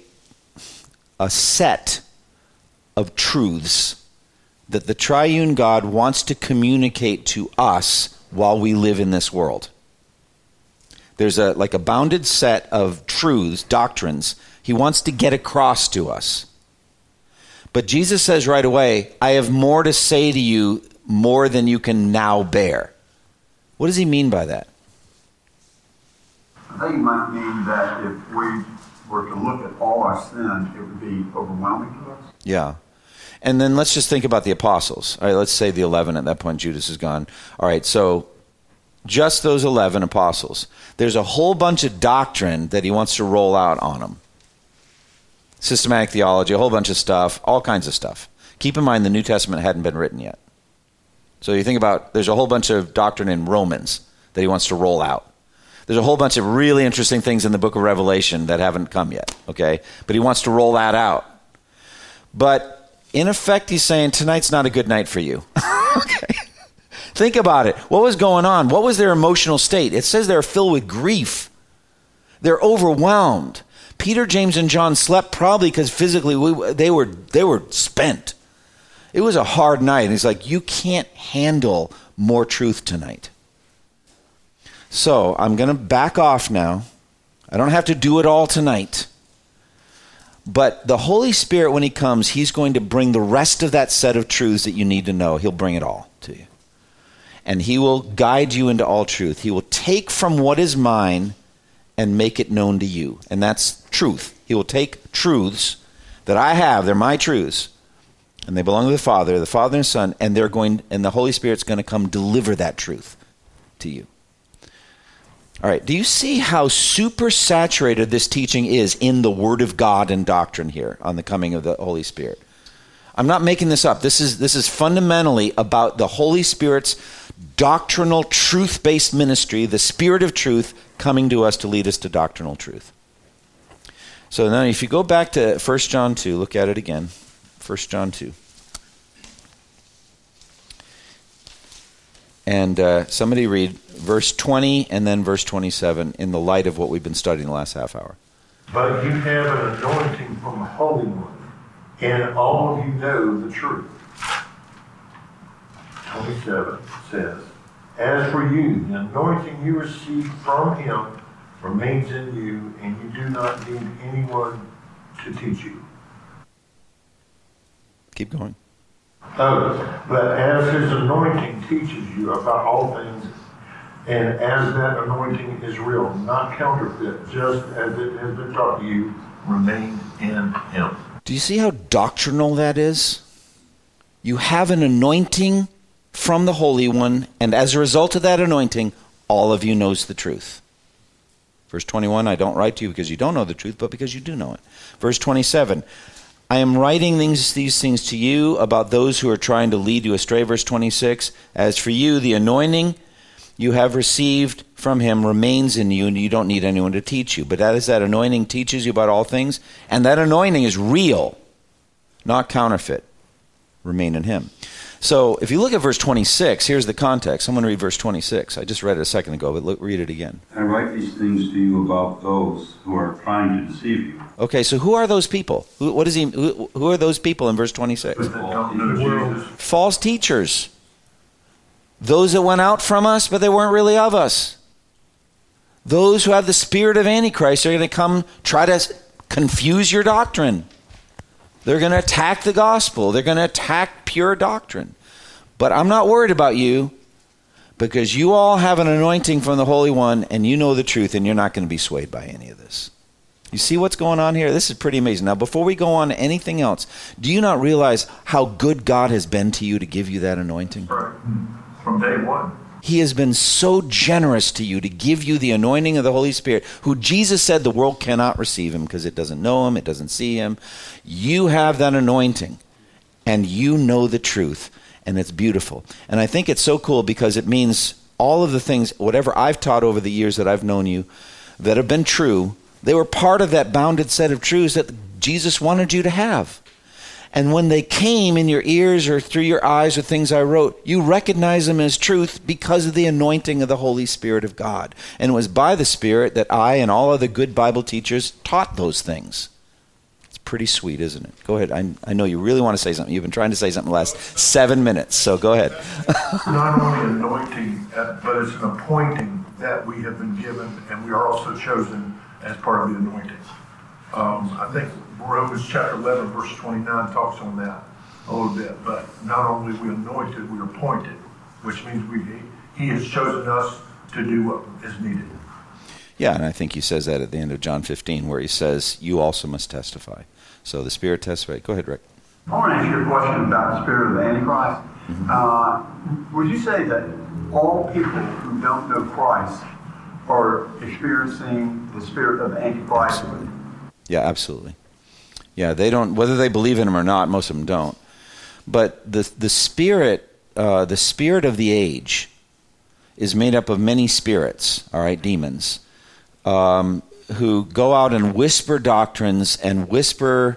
set of truths that the triune God wants to communicate to us while we live in this world. There's a bounded set of truths, doctrines, he wants to get across to us. But Jesus says right away, I have more to say to you, more than you can now bear. What does he mean by that? I think it might mean that if we were to look at all our sin, it would be overwhelming to us. Yeah. And then let's just think about the apostles. All right, let's say the 11 at that point, Judas is gone. All right, so just those 11 apostles. There's a whole bunch of doctrine that he wants to roll out on them. Systematic theology, a whole bunch of stuff, all kinds of stuff. Keep in mind the New Testament hadn't been written yet. So you think about, there's a whole bunch of doctrine in Romans that he wants to roll out. There's a whole bunch of really interesting things in the book of Revelation that haven't come yet, okay? But he wants to roll that out. But in effect, he's saying, tonight's not a good night for you. Okay? Think about it. What was going on? What was their emotional state? It says they're filled with grief. They're overwhelmed. Peter, James, and John slept probably because physically they were spent. It was a hard night. And he's like, you can't handle more truth tonight. So I'm going to back off now. I don't have to do it all tonight. But the Holy Spirit, when he comes, he's going to bring the rest of that set of truths that you need to know. He'll bring it all to you. And he will guide you into all truth. He will take from what is mine and make it known to you. And that's truth. He will take truths that I have. They're my truths. And they belong to the Father and the Son, and the Holy Spirit's going to come deliver that truth to you. All right, do you see how super saturated this teaching is in the Word of God and doctrine here on the coming of the Holy Spirit? I'm not making this up. This is fundamentally about the Holy Spirit's doctrinal, truth-based ministry, the Spirit of truth coming to us to lead us to doctrinal truth. So now if you go back to 1 John 2, look at it again. 1 John 2. And somebody read verse 20 and then verse 27 in the light of what we've been studying the last half hour. But you have an anointing from the Holy One, and all of you know the truth. 27 says, as for you, the anointing you received from him remains in you, and you do not need anyone to teach you. Keep going. Oh, but as his anointing teaches you about all things, and as that anointing is real, not counterfeit, just as it has been taught to you, remain in him. Do you see how doctrinal that is? You have an anointing from the Holy One, and as a result of that anointing, all of you knows the truth. Verse 21, I don't write to you because you don't know the truth, but because you do know it. Verse 27, I am writing these things to you about those who are trying to lead you astray. Verse 26, as for you, the anointing you have received from him remains in you, and you don't need anyone to teach you. But that anointing teaches you about all things, and that anointing is real, not counterfeit. Remain in him. So if you look at verse 26, here's the context. I'm going to read verse 26. I just read it a second ago, but read it again. I write these things to you about those who are trying to deceive you. Okay, so who are those people? Who are those people in verse 26? False teachers. Those that went out from us, but they weren't really of us. Those who have the spirit of Antichrist are going to come try to confuse your doctrine. They're going to attack the gospel. They're going to attack pure doctrine. But I'm not worried about you because you all have an anointing from the Holy One and you know the truth and you're not going to be swayed by any of this. You see what's going on here? This is pretty amazing. Now, before we go on to anything else, do you not realize how good God has been to you to give you that anointing? Right. From day one. He has been so generous to you to give you the anointing of the Holy Spirit, who Jesus said the world cannot receive him because it doesn't know him, it doesn't see him. You have that anointing, and you know the truth, and it's beautiful. And I think it's so cool because it means all of the things, whatever I've taught over the years that I've known you, that have been true, they were part of that bounded set of truths that Jesus wanted you to have. And when they came in your ears or through your eyes or things I wrote, you recognize them as truth because of the anointing of the Holy Spirit of God. And it was by the Spirit that I and all other good Bible teachers taught those things. It's pretty sweet, isn't it? Go ahead. I know you really want to say something. You've been trying to say something the last 7 minutes, so go ahead. Not only anointing, but it's an appointing that we have been given, and we are also chosen as part of the anointing. I think Romans chapter 11, verse 29 talks on that a little bit. But not only are we anointed, we are appointed, which means he has chosen us to do what is needed. Yeah, and I think he says that at the end of John 15, where he says, you also must testify. So the Spirit testifies. Go ahead, Rick. I want to ask you a question about the spirit of the Antichrist. Mm-hmm. Would you say that all people who don't know Christ are experiencing the spirit of the Antichrist? Yeah, absolutely. Yeah, they don't, whether they believe in him or not, most of them don't. But the spirit of the age is made up of many spirits, all right, demons, who go out and whisper doctrines and whisper,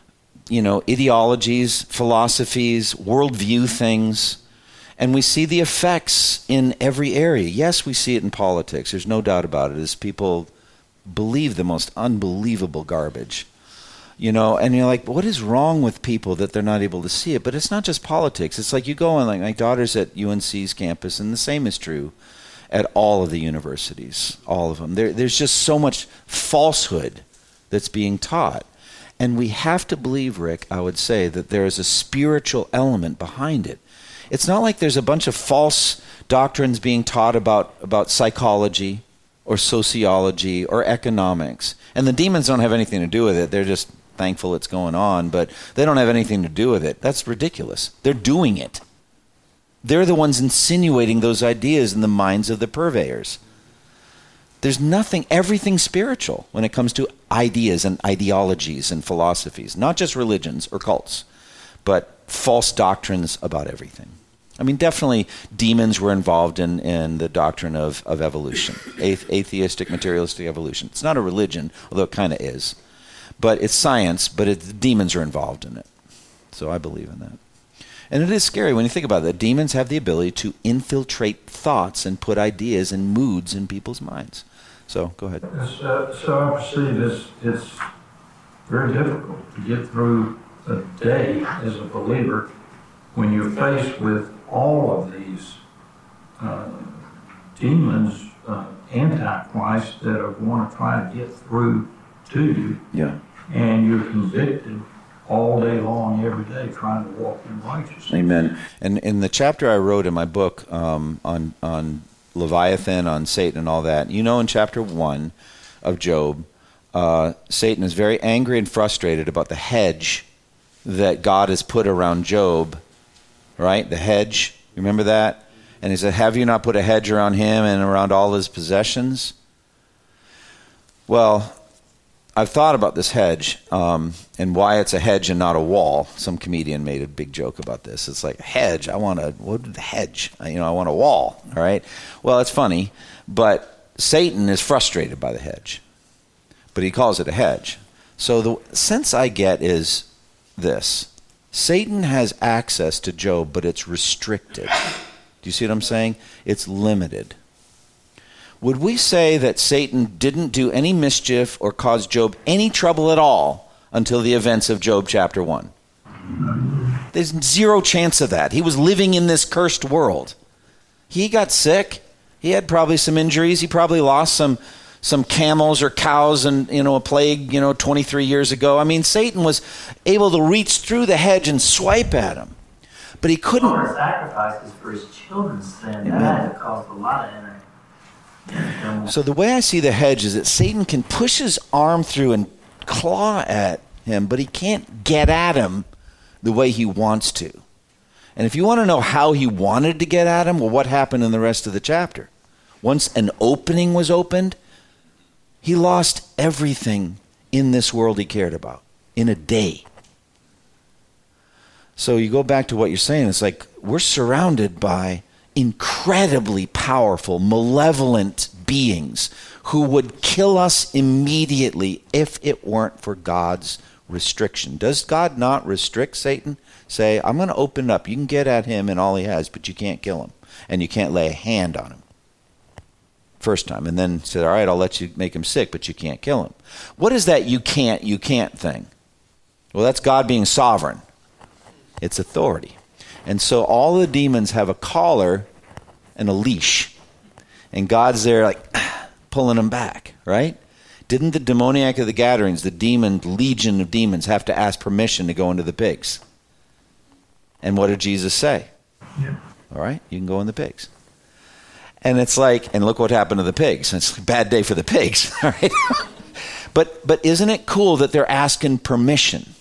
ideologies, philosophies, worldview things. And we see the effects in every area. Yes, we see it in politics. There's no doubt about it, as people believe the most unbelievable garbage. And you're like, what is wrong with people that they're not able to see it? But it's not just politics. It's like you go on, like my daughter's at UNC's campus, and the same is true at all of the universities, all of them. There's just so much falsehood that's being taught. And we have to believe, Rick, I would say, that there is a spiritual element behind it. It's not like there's a bunch of false doctrines being taught about psychology or sociology or economics. And the demons don't have anything to do with it. They're just thankful it's going on, but they don't have anything to do with it. That's ridiculous. They're doing it. They're the ones insinuating those ideas in the minds of the purveyors. There's everything spiritual when it comes to ideas and ideologies and philosophies, not just religions or cults, but false doctrines about everything. I mean, definitely demons were involved in the doctrine of evolution, atheistic, materialistic evolution. It's not a religion, although it kind of is. But it's science, but demons are involved in it. So I believe in that. And it is scary when you think about it. Demons have the ability to infiltrate thoughts and put ideas and moods in people's minds. So go ahead. So I perceive it's very difficult to get through a day as a believer when you're faced with all of these demons, antichrist, that want to try to get through to you. Yeah. And you're convicted all day long, every day, trying to walk in righteousness. Amen. And in the chapter I wrote in my book on Leviathan, on Satan and all that, in chapter 1 of Job, Satan is very angry and frustrated about the hedge that God has put around Job, right? The hedge, remember that? And he said, have you not put a hedge around him and around all his possessions? Well, I've thought about this hedge and why it's a hedge and not a wall. Some comedian made a big joke about this. It's like a hedge. What is the hedge? I want a wall, all right? Well, it's funny, but Satan is frustrated by the hedge, but he calls it a hedge. So the sense I get is this. Satan has access to Job, but it's restricted. Do you see what I'm saying? It's limited. Would we say that Satan didn't do any mischief or cause Job any trouble at all until the events of Job chapter 1? There's zero chance of that. He was living in this cursed world. He got sick. He had probably some injuries. He probably lost some camels or cows and a plague 23 years ago. I mean, Satan was able to reach through the hedge and swipe at him, but he couldn't. Offering sacrifices for his children's sin. That caused a lot of energy. So the way I see the hedge is that Satan can push his arm through and claw at him, but he can't get at him the way he wants to. And if you want to know how he wanted to get at him, well, what happened in the rest of the chapter? Once an opening was opened, he lost everything in this world he cared about in a day. So you go back to what you're saying. It's like we're surrounded by incredibly powerful, malevolent beings who would kill us immediately if it weren't for God's restriction. Does God not restrict Satan? Say, I'm going to open it up. You can get at him and all he has, but you can't kill him. And you can't lay a hand on him. First time. And then said, all right, I'll let you make him sick, but you can't kill him. What is that you can't thing? Well, that's God being sovereign. It's authority. And so all the demons have a collar and a leash. And God's there like pulling them back, right? Didn't the demoniac of the Gadarenes, the legion of demons, have to ask permission to go into the pigs? And what did Jesus say? Yeah. All right, you can go in the pigs. And it's like, and look what happened to the pigs. It's a bad day for the pigs, all right? But isn't it cool that they're asking permission?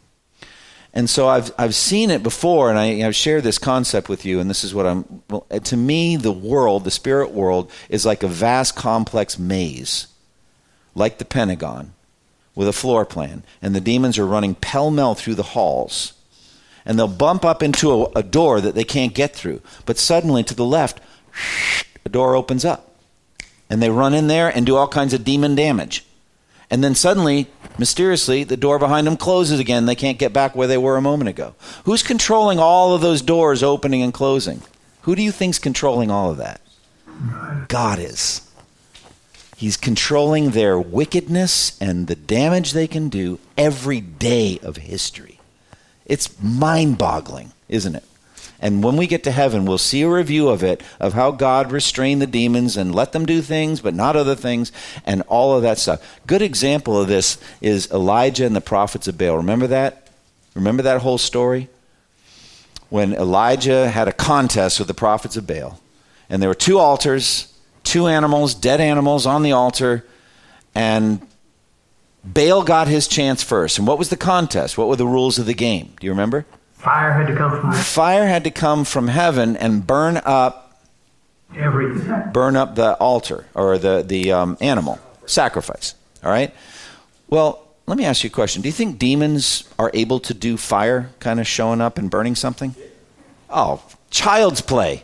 And so I've seen it before, and I've shared this concept with you, and this is what to me, the spirit world, is like a vast, complex maze, like the Pentagon, with a floor plan. And the demons are running pell-mell through the halls. And they'll bump up into a door that they can't get through. But suddenly, to the left, a door opens up. And they run in there and do all kinds of demon damage. And then suddenly, mysteriously, the door behind them closes again. They can't get back where they were a moment ago. Who's controlling all of those doors opening and closing? Who do you think's controlling all of that? God is. He's controlling their wickedness and the damage they can do every day of history. It's mind-boggling, isn't it? And when we get to heaven, we'll see a review of it, of how God restrained the demons and let them do things, but not other things, and all of that stuff. Good example of this is Elijah and the prophets of Baal. Remember that? Remember that whole story? When Elijah had a contest with the prophets of Baal, and there were 2 altars, 2 animals, dead animals on the altar, and Baal got his chance first. And what was the contest? What were the rules of the game? Do you remember? Fire had to come from heaven and burn up everything. Burn up the altar or the animal sacrifice. All right. Well, let me ask you a question. Do you think demons are able to do fire, kind of showing up and burning something? Oh, child's play.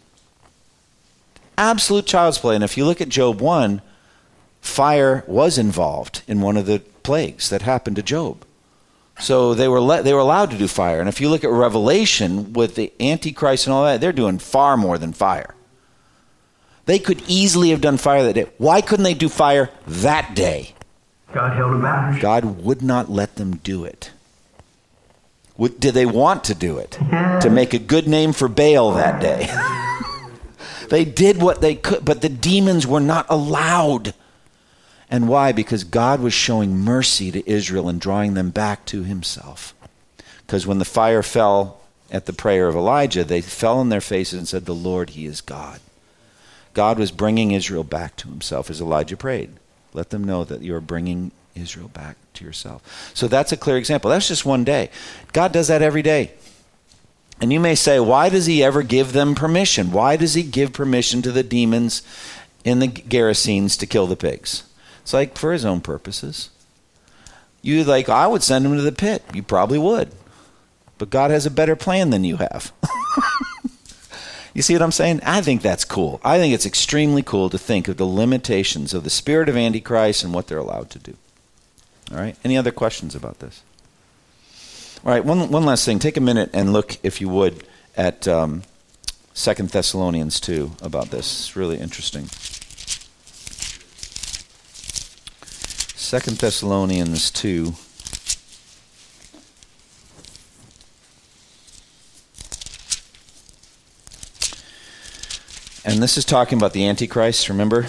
Absolute child's play. And if you look at Job 1, fire was involved in one of the plagues that happened to Job. So they were allowed to do fire. And if you look at Revelation with the Antichrist and all that, they're doing far more than fire. They could easily have done fire that day. Why couldn't they do fire that day? God held them back. God would not let them do it. Did they want to do it? To make a good name for Baal that day. They did what they could, but the demons were not allowed. And why? Because God was showing mercy to Israel and drawing them back to himself. Because when the fire fell at the prayer of Elijah, they fell on their faces and said, the Lord, he is God. God was bringing Israel back to himself as Elijah prayed. Let them know that you're bringing Israel back to yourself. So that's a clear example. That's just one day. God does that every day. And you may say, why does he ever give them permission? Why does he give permission to the demons in the Gerasenes to kill the pigs? It's like for his own purposes. I would send him to the pit. You probably would. But God has a better plan than you have. You see what I'm saying? I think that's cool. I think it's extremely cool to think of the limitations of the spirit of Antichrist and what they're allowed to do. All right? Any other questions about this? All right, one last thing. Take a minute and look, if you would, at 2 Thessalonians 2 about this. It's really interesting. 2 Thessalonians 2. And this is talking about the Antichrist, remember?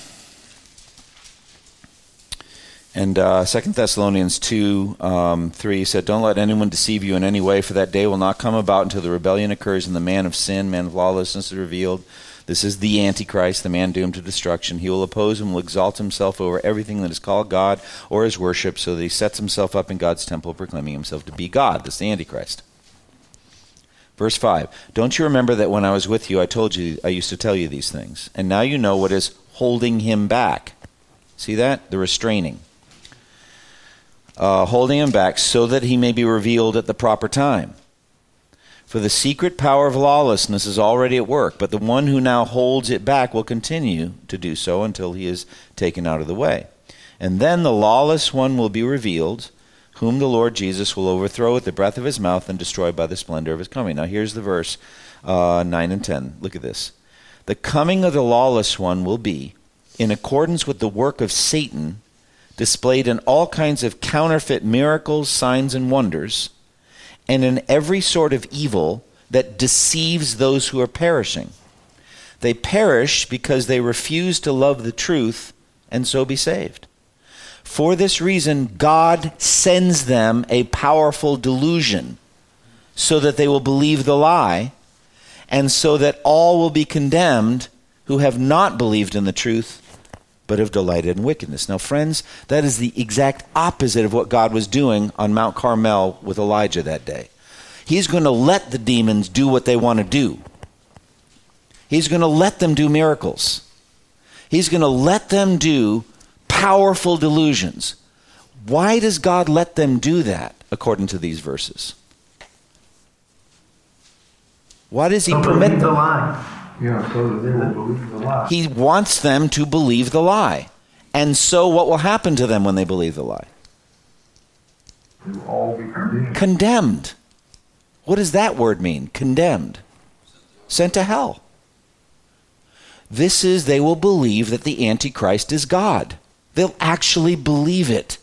And 2 Thessalonians 2, 3 said, don't let anyone deceive you in any way, for that day will not come about until the rebellion occurs and the man of sin, man of lawlessness is revealed. This is the Antichrist, the man doomed to destruction. He will oppose and will exalt himself over everything that is called God or is worshipped, so that he sets himself up in God's temple, proclaiming himself to be God. That's the Antichrist. Verse 5, don't you remember that when I was with you, I used to tell you these things, and now you know what is holding him back. See that? The restraining. Holding him back so that he may be revealed at the proper time. For the secret power of lawlessness is already at work, but the one who now holds it back will continue to do so until he is taken out of the way. And then the lawless one will be revealed, whom the Lord Jesus will overthrow with the breath of his mouth and destroy by the splendor of his coming. Now here's the verse 9 and 10. Look at this. The coming of the lawless one will be, in accordance with the work of Satan, displayed in all kinds of counterfeit miracles, signs, and wonders, and in every sort of evil that deceives those who are perishing. They perish because they refuse to love the truth and so be saved. For this reason, God sends them a powerful delusion so that they will believe the lie, and so that all will be condemned who have not believed in the truth but have delighted in wickedness. Now, friends, that is the exact opposite of what God was doing on Mount Carmel with Elijah that day. He's going to let the demons do what they want to do. He's going to let them do miracles. He's going to let them do powerful delusions. Why does God let them do that, according to these verses? Why does he permit them? Yeah, so that they will believe the lie. He wants them to believe the lie. And so what will happen to them when they believe the lie? They will all be condemned. Condemned. What does that word mean? Condemned. Sent to hell. This is, they will believe that the Antichrist is God. They'll actually believe it.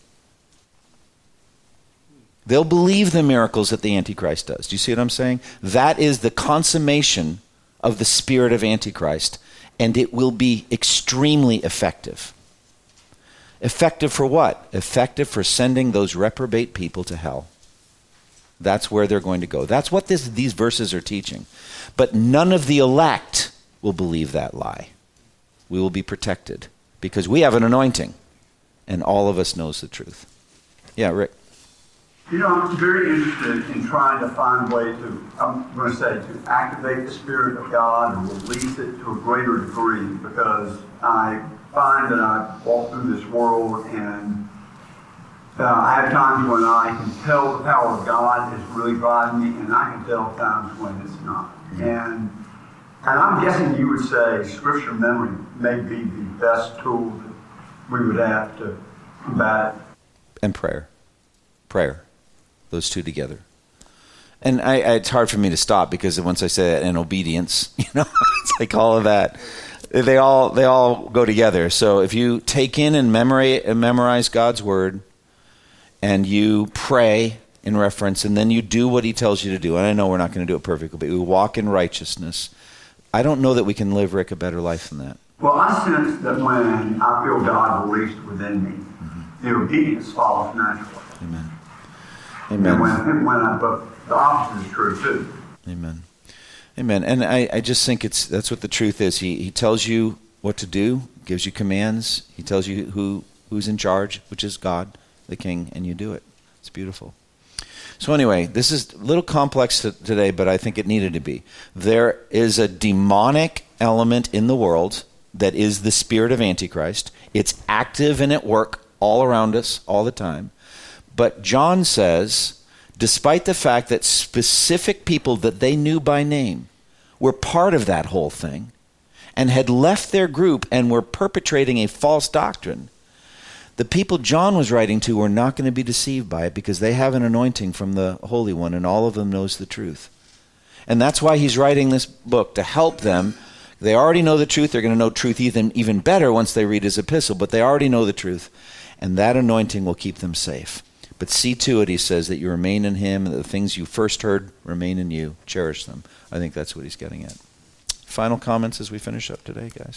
They'll believe the miracles that the Antichrist does. Do you see what I'm saying? That is the consummation of the spirit of Antichrist, and it will be extremely effective. Effective for what? Effective for sending those reprobate people to hell. That's where they're going to go. That's what these verses are teaching. But none of the elect will believe that lie. We will be protected because we have an anointing, and all of us knows the truth. Yeah, Rick. You know, I'm very interested in trying to find a way to, I'm going to say, to activate the Spirit of God and release it to a greater degree, because I find that I walk through this world and I have times when I can tell the power of God is really driving me, and I can tell times when it's not. And I'm guessing you would say Scripture memory may be the best tool that we would have to combat it. And prayer. Prayer. Those two together. And it's hard for me to stop because once I say that, and obedience, it's like all of that. They all go together. So if you take in and memorize God's word, and you pray in reference, and then you do what he tells you to do, and I know we're not going to do it perfectly, but we walk in righteousness, I don't know that we can live, Rick, a better life than that. Well, I sense that when I feel God released within me, the obedience follows naturally. Amen. Amen. But the opposite is true too. Amen. Amen. And I just think that's what the truth is. He tells you what to do, gives you commands. He tells you who who's in charge, which is God, the King, and you do it. It's beautiful. So anyway, this is a little complex today, but I think it needed to be. There is a demonic element in the world that is the spirit of Antichrist. It's active and at work all around us all the time. But John says, despite the fact that specific people that they knew by name were part of that whole thing and had left their group and were perpetrating a false doctrine, the people John was writing to were not going to be deceived by it because they have an anointing from the Holy One, and all of them knows the truth. And that's why he's writing this book, to help them. They already know the truth. They're going to know truth even better once they read his epistle, but they already know the truth. And that anointing will keep them safe. But see to it, he says, that you remain in him, and the things you first heard remain in you. Cherish them. I think that's what he's getting at. Final comments as we finish up today, guys.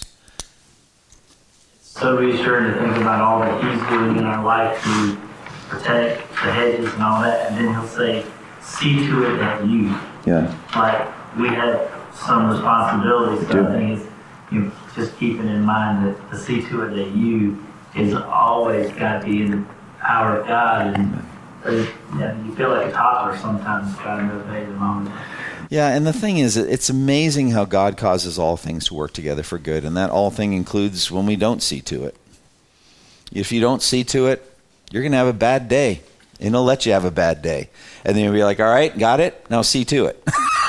So reassuring to think about all that he's doing in our life to protect the hedges and all that, and then he'll say, see to it that you. Yeah. Like, we have some responsibilities, so I think it's just keeping in mind that the see to it that you is always got to be in the power of God, and you feel like a toddler sometimes trying to obey the moment. Yeah, and the thing is, it's amazing how God causes all things to work together for good, and that all thing includes when we don't see to it. If you don't see to it, you're going to have a bad day, and he'll let you have a bad day. And then you'll be like, all right, got it, now see to it.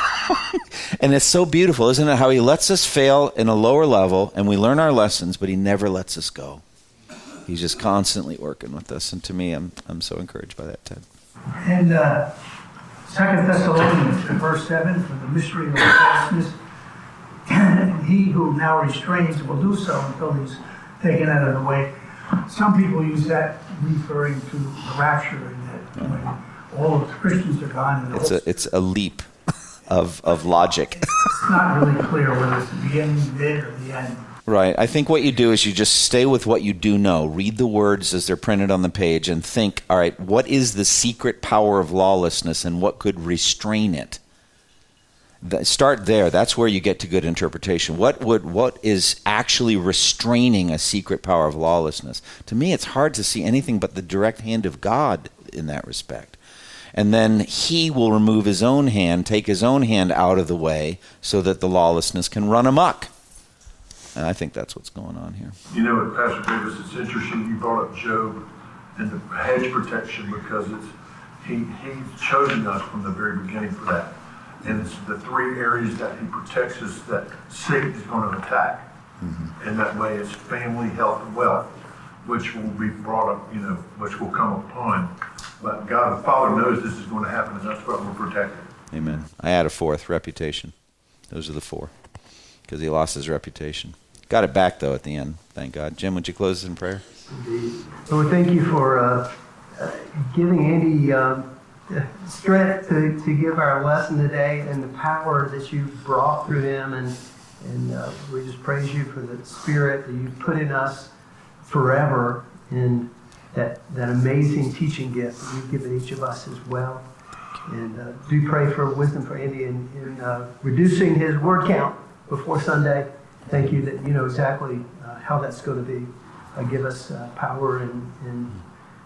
And it's so beautiful, isn't it, how he lets us fail in a lower level, and we learn our lessons, but he never lets us go. He's just constantly working with us, and to me, I'm so encouraged by that, Ted. And 2 Thessalonians, verse 7, for the mystery of righteousness, he who now restrains will do so until he's taken out of the way. Some people use that referring to the rapture, and that when all of the Christians are gone. And it's a leap of logic. It's not really clear whether it's the beginning, the mid, or the end. Right. I think what you do is you just stay with what you do know. Read the words as they're printed on the page and think, all right, what is the secret power of lawlessness and what could restrain it? Start there. That's where you get to good interpretation. What is actually restraining a secret power of lawlessness? To me, it's hard to see anything but the direct hand of God in that respect. And then he will remove his own hand, take his own hand out of the way so that the lawlessness can run amok. And I think that's what's going on here. You know, Pastor Davis, it's interesting you brought up Job and the hedge protection because he's chosen us from the very beginning for that. And it's the three areas that he protects us that Satan is going to attack. Mm-hmm. And that way it's family, health, and wealth, which will be brought up, which will come upon. But God the Father knows this is going to happen, and that's what we're protecting. Amen. I add a fourth, reputation. Those are the four, because he lost his reputation. Got it back, though, at the end. Thank God. Jim, would you close us in prayer? Indeed. Lord, thank you for giving Andy strength to give our lesson today and the power that you brought through him. And we just praise you for the spirit that you put in us forever, and that amazing teaching gift that you've given each of us as well. And do pray for wisdom for Andy in reducing his word count before Sunday. Thank you that you know exactly how that's going to be. Give us power and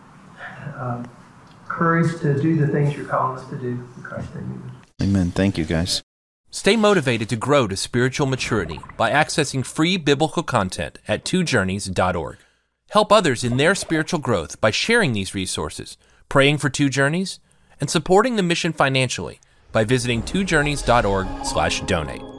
courage to do the things you're calling us to do. In Christ's name. Amen. Thank you, guys. Stay motivated to grow to spiritual maturity by accessing free biblical content at twojourneys.org. Help others in their spiritual growth by sharing these resources, praying for Two Journeys, and supporting the mission financially by visiting twojourneys.org/donate.